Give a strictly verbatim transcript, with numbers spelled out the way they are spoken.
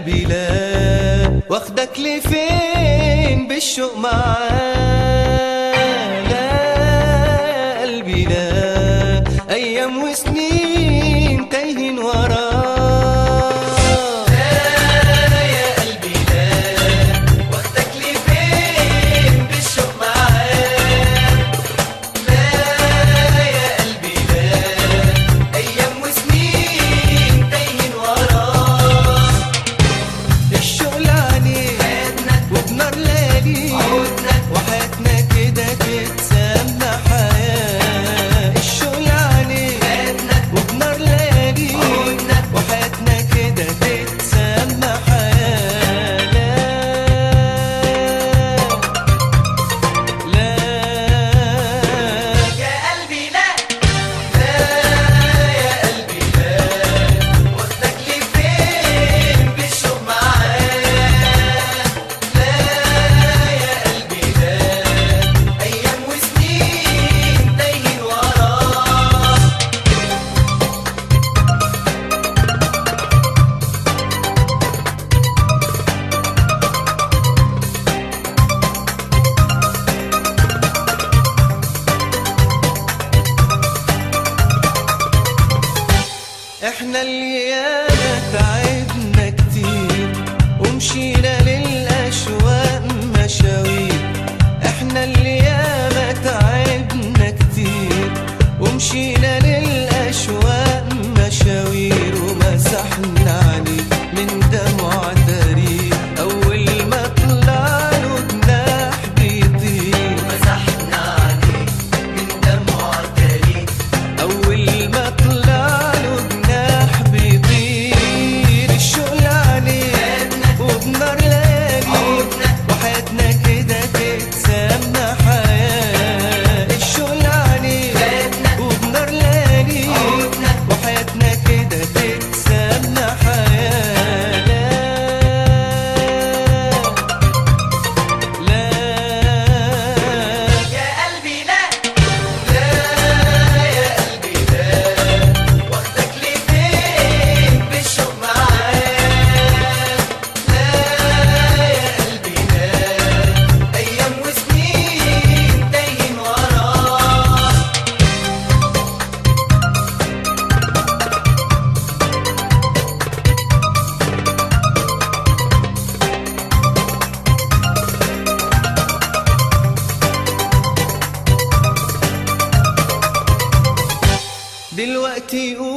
قلبي لا، واخدك لفين بالشوق معاه. لا يا قلبي لا، ايام وسنين تايهين وراه. احنا اللي ياما تعبنا كتير ومشينا للأشواق مشاوير. احنا اللي ياما تعبنا كتير ومشينا للأشواق مشاوير، ومسحنا عليه من دموع تاريخ أول ما طلع له جناح بيطير. مسحنا عليه من دموع تاريخ أول ما طلع دلوقتي